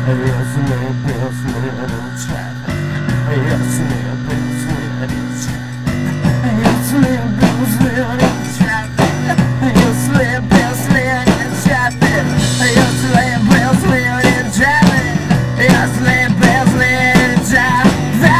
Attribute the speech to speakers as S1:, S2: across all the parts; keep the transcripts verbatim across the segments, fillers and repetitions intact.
S1: Jag släpper, jag släpper traffic. Jag släpper, jag släpper traffic. Jag släpper, jag släpper traffic. Jag släpper, jag släpper traffic. Jag släpper, jag släpper traffic. Jag släpper, jag släpper traffic.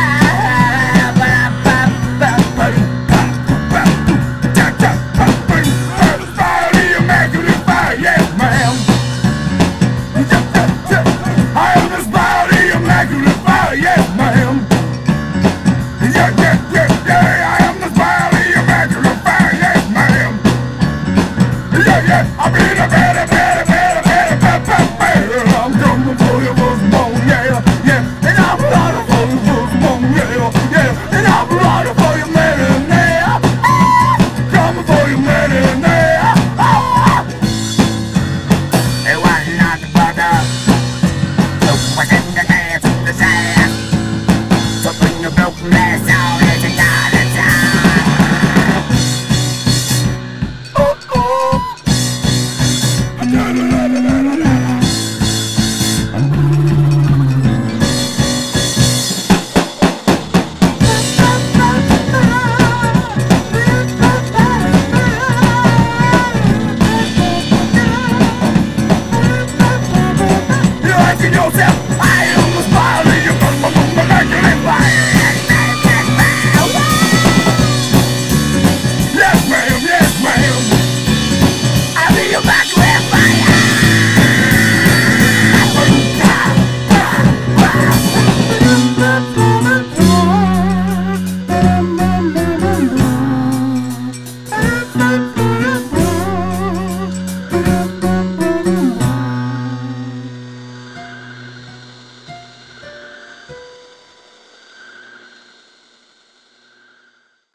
S2: Yes, ma'am. Yeah, yeah, yeah, yeah. I am the smiley immaculate fire. Yes, ma'am. Yeah, yeah. I'm in a better, better, better, better, better, better, better. I'm coming for you, was born, yeah, yeah. And I'm running for you, was born, yeah, yeah. And I'm running for you, man, and there. Coming for you, man, and there.
S3: It was not the brother. It was in the dance, in the sand. So bring your broken glass out, it's a god of time.
S2: Oh, oh. Da, da, da, da, da, da. You're asking yourself,